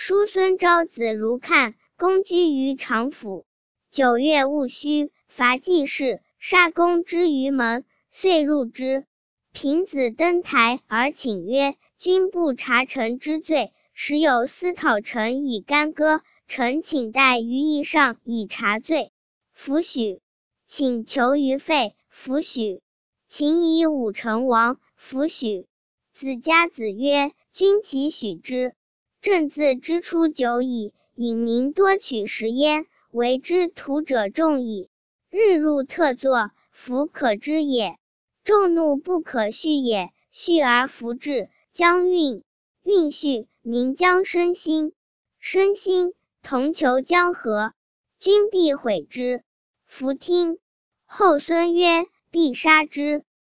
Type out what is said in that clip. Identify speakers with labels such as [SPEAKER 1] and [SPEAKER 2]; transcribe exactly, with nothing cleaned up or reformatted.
[SPEAKER 1] 叔孙昭子如看，公居于长府。九月戊戌，伐季氏，杀公之于门，遂入之。平子登台而请曰：君不察臣之罪，时有司讨臣以干戈，臣请代于议上以察罪。弗许。请求于废，弗许。请以武成王，弗许。子家子曰：君其许之。朕自之初久矣，引民多取食焉，为之徒者众矣。日入特作，弗可知也。众怒不可续也，续而弗至，将运。运续，民将身心。身心，同求将和。君必毁之。弗听。后孙曰：必杀之。